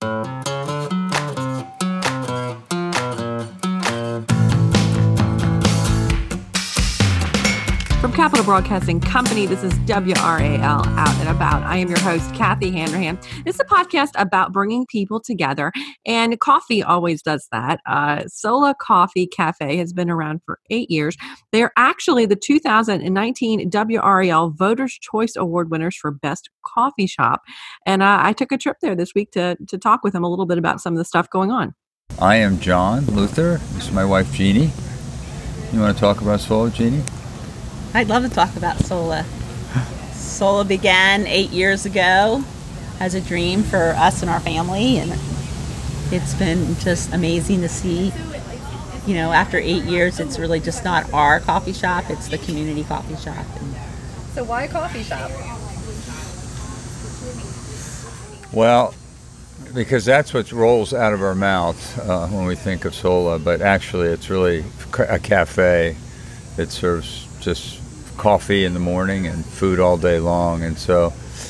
From Capital Broadcasting Company, this is WRAL Out and About. I am your host, Kathy Hanrahan. This is a podcast about bringing people together, and coffee always does that. Sola Coffee Cafe has been around for 8 years. They are actually the 2019 WRAL Voters' Choice Award winners for Best Coffee Shop, and I took a trip there this week to talk with them a little bit about some of the stuff going on. I am John Luther. This is my wife, Jeannie. You want to talk about Sola, Jeannie? I'd love to talk about Sola. Sola began 8 years ago as a dream for us and our family, and it's been just amazing to see. You know, after 8 years, it's really just not our coffee shop, it's the community coffee shop. So why a coffee shop? Well, because that's what rolls out of our mouth when we think of Sola, but actually it's really a cafe that serves just coffee in the morning and food all day long. And so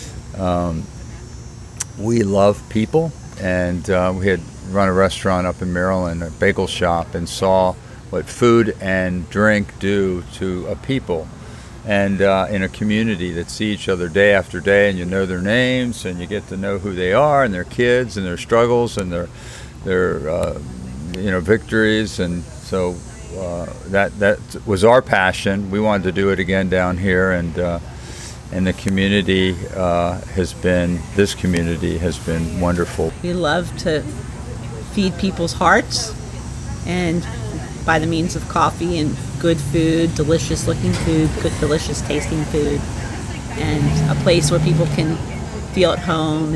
we love people, and we had run a restaurant up in Maryland, a bagel shop, and saw what food and drink do to a people and in a community that see each other day after day, and you know their names and you get to know who they are and their kids and their struggles and their victories. And so that was our passion. We wanted to do it again down here, and the community this community has been wonderful. We love to feed people's hearts, and by the means of coffee and good food, delicious looking food, good delicious tasting food, and a place where people can feel at home,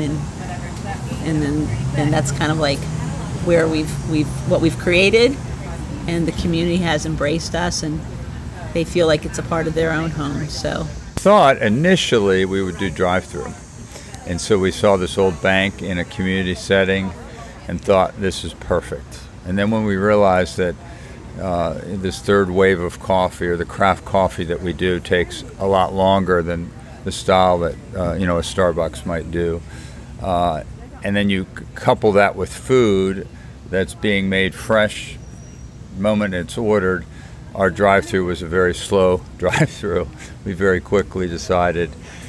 and that's kind of like where we've created. And the community has embraced us, and they feel like it's a part of their own home. So, thought initially we would do drive-through, and so we saw this old bank in a community setting, and thought this is perfect. And then when we realized that this third wave of coffee, or the craft coffee that we do, takes a lot longer than the style that a Starbucks might do, and then you couple that with food that's being made fresh moment it's ordered, our drive-through was a very slow drive-through. We very quickly decided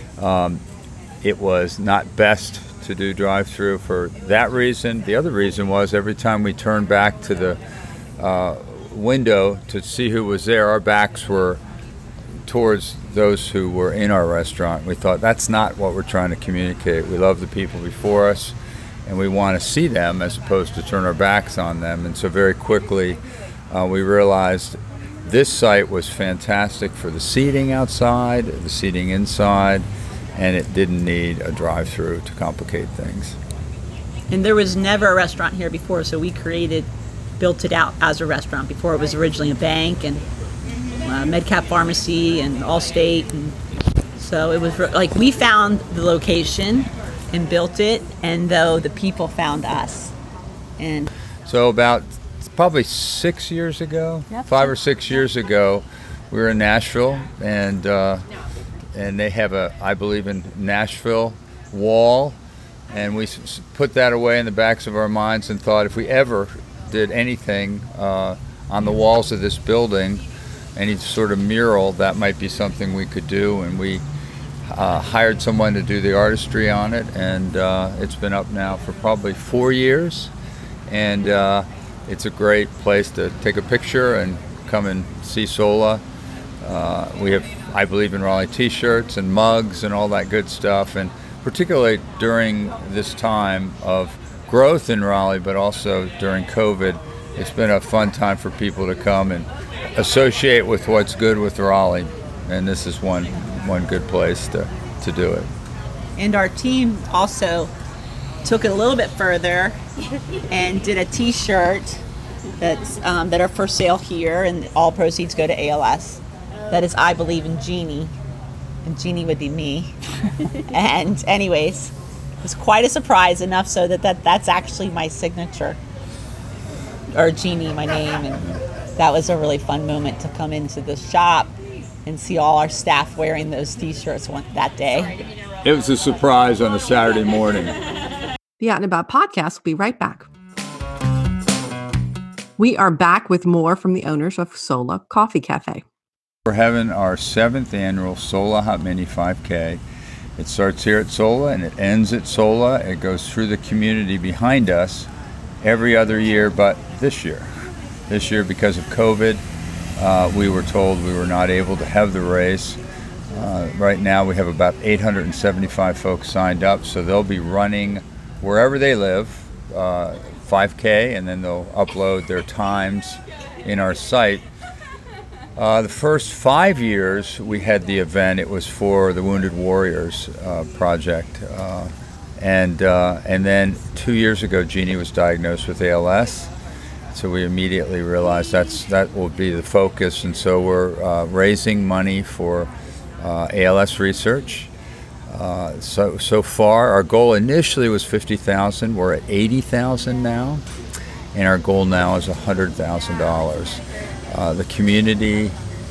it was not best to do drive-through for that reason. The other reason was every time we turned back to the window to see who was there, our backs were towards those who were in our restaurant. We thought that's not what we're trying to communicate. We love the people before us, and we want to see them as opposed to turn our backs on them. And so very quickly we realized this site was fantastic for the seating outside, the seating inside, and it didn't need a drive-through to complicate things. And there was never a restaurant here before, so we built it out as a restaurant. Before it was originally a bank and MedCap Pharmacy and Allstate, and so it was like we found the location and built it, and though the people found us. And so about probably 6 years ago, 5 or 6 years ago, we were in Nashville, and they have I believe in Nashville wall, and we put that away in the backs of our minds and thought if we ever did anything on the walls of this building, any sort of mural, that might be something we could do. And we hired someone to do the artistry on it, and it's been up now for probably 4 years, and it's a great place to take a picture and come and see Sola. We have, I believe, in Raleigh t-shirts and mugs and all that good stuff, and particularly during this time of growth in Raleigh, but also during COVID, it's been a fun time for people to come and associate with what's good with Raleigh, and this is one good place to do it. And our team also took it a little bit further and did a t-shirt that are for sale here, and all proceeds go to ALS. That is I Believe in Jeannie, and Jeannie would be me. And anyways, it was quite a surprise, enough so that's actually my signature, or Jeannie, my name. And that was a really fun moment to come into the shop and see all our staff wearing those t-shirts that day. It was a surprise on a Saturday morning. The Out and About podcast will be right back. We are back with more from the owners of Sola Coffee Cafe. We're having our 7th annual Sola Hot Mini 5K. It starts here at Sola and it ends at Sola. It goes through the community behind us every other year but this year. This year, because of COVID, we were told we were not able to have the race. Right now we have about 875 folks signed up, so they'll be running wherever they live, 5K, and then they'll upload their times in our site. The first 5 years we had the event, it was for the Wounded Warriors project. And then 2 years ago, Jeannie was diagnosed with ALS. So we immediately realized that will be the focus. And so we're raising money for ALS research. So far, our goal initially was $50,000. We're at $80,000 now. And our goal now is $100,000. The community,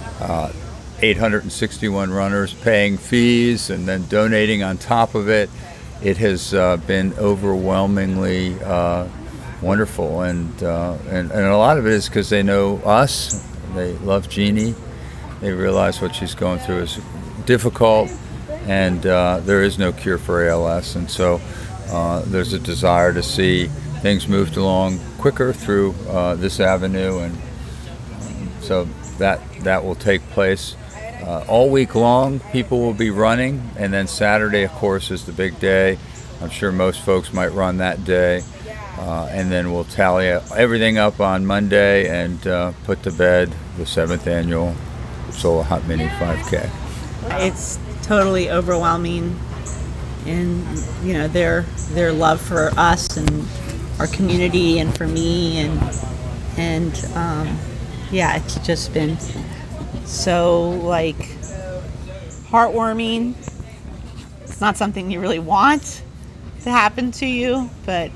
861 runners paying fees and then donating on top of it. It has been overwhelmingly wonderful, and a lot of it is because they know us, they love Jeannie, they realize what she's going through is difficult, and there is no cure for ALS, and so there's a desire to see things moved along quicker through this avenue, and so that will take place all week long. People will be running, and then Saturday, of course, is the big day. I'm sure most folks might run that day. And then we'll tally everything up on Monday and put to bed the 7th annual Sola Hot Mini 5K. It's totally overwhelming, and their love for us and our community and for me, and it's just been so heartwarming. It's not something you really want to happen to you, but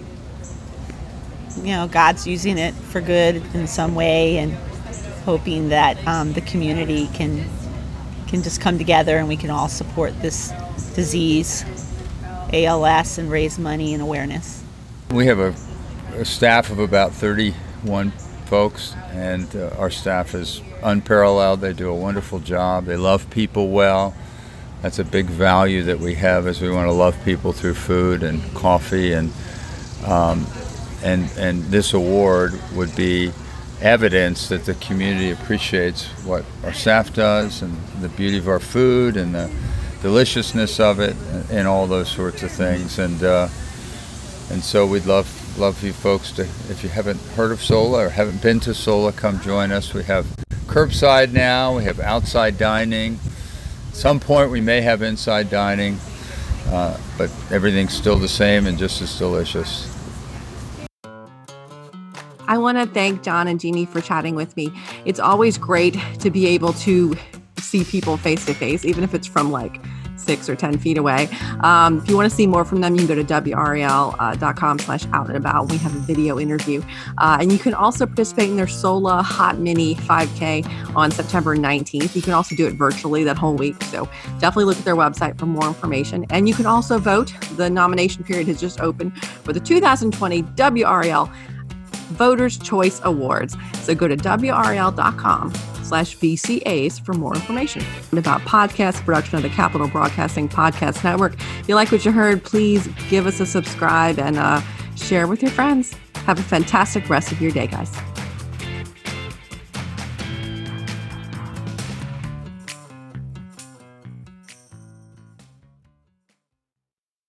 God's using it for good in some way, and hoping that the community can just come together and we can all support this disease, ALS, and raise money and awareness. We have a staff of about 31 folks, and our staff is unparalleled. They do a wonderful job. They love people well. That's a big value that we have, as we want to love people through food and coffee, and this award would be evidence that the community appreciates what our staff does and the beauty of our food and the deliciousness of it and all those sorts of things. And so we'd love you folks to, if you haven't heard of Sola or haven't been to Sola, come join us. We have curbside now. We have outside dining. At some point we may have inside dining, but everything's still the same and just as delicious. I want to thank John and Jeannie for chatting with me. It's always great to be able to see people face to face, even if it's from 6 or 10 feet away. If you want to see more from them, you can go to WRAL.com/outandabout. We have a video interview. And you can also participate in their Sola Hot Mini 5K on September 19th. You can also do it virtually that whole week. So definitely look at their website for more information. And you can also vote. The nomination period has just opened for the 2020 WRAL Voters' Choice Awards. So go to WRAL.com/VCAs for more information about podcast production of the Capital Broadcasting Podcast Network. If you like what you heard, please give us a subscribe and share with your friends. Have a fantastic rest of your day, guys.